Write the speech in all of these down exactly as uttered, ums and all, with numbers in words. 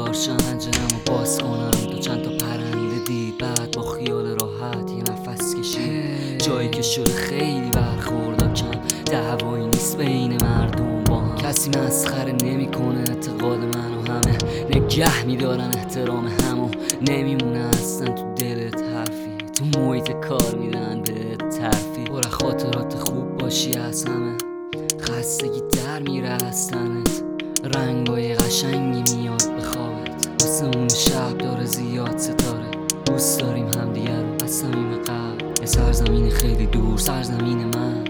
بیدار شم پنجره‌مو باز کنم تو چند تا پرنده دید، بعد با خیال راحت یه نفس کشید. جایی که شده خیلی برخوردا کم، دعوایی نیست بین مردم با هم، کسی مسخره نمیکنه اعتقاد منو، همه نگه میدارن احترام همو، نمیمونه اصلا تو دلت حرفی، تو محیط کار میدن بهت ترفی. پر خاطرات خوب باشی از همه، خستگی در میره از تنت، رنگای قشنگی میاد به خوابت، آسمون شب داره زیاد ستاره، دوست داریم همدیگه رو از صمیم قلب، یه سرزمین خیلی دور، سرزمین من.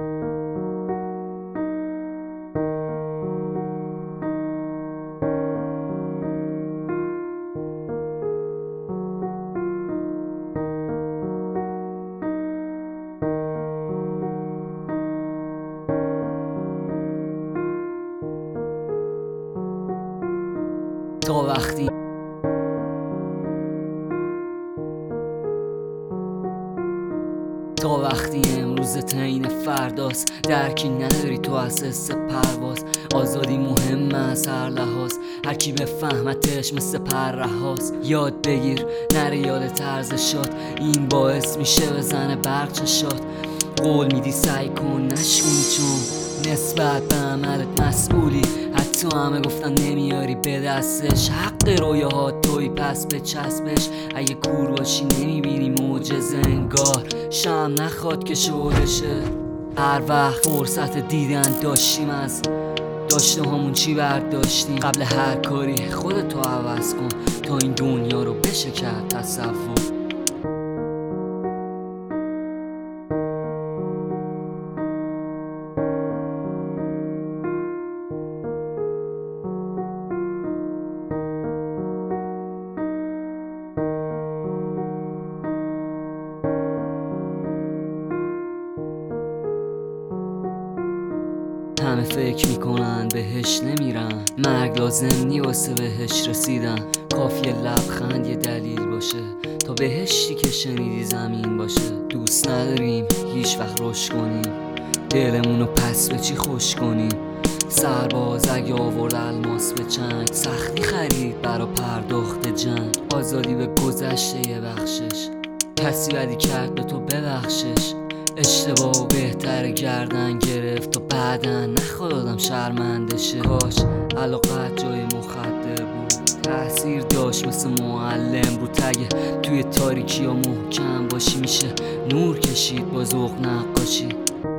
تا وقتی تا وقتی امروز تعیین فرداست، درکی نداری تو اساس پرواز، آزادی مهمه از هر لحاظ، هر کی بفهمتش مثل پره هاست. یاد بگیر نره یاد طرز شد، این باعث میشه بزنه برق چشات، قول میدی سعی کن نشونی چون نسبت به عملت مسئولی، حتی همه گفتن نمیاری به دستش، حق رویاهات توی پس به چسبش، اگه کور باشی نمیبینی معجزه انگار، شم نخواد که شعلشه، هر وقت فرصت دیدن داشتیم از داشته همون چی برداشتیم، قبل هر کاری خودتو عوض کن تا این دنیا رو بشه کرد تصور. همه فکر میکنن بهش نمیرن، مرگ لازم نی واسه بهش رسیدن، کافیه لبخند یه دلیل باشه تا بهشتی که شنیدی زمین باشه. دوست نداریم هیچ وقت رشد کنیم، دلمونو پس به چی خوش کنیم، سرباز اگه آورد الماس به چنگ، سختی خرید برا پرداخت جنگ، آزادی به گذشته یه بخشش، کسی بدی کرد به تو ببخشش، اشتباه بهتر گردن گرفت و بعدن نخواد آدم شرمنده شه، کاش علاقت جای مخدر بود، تأثیر داشت مثل معلم رو تگه، توی تاریکی ها محکم باشی میشه نور کشید با ذوق نقاشی.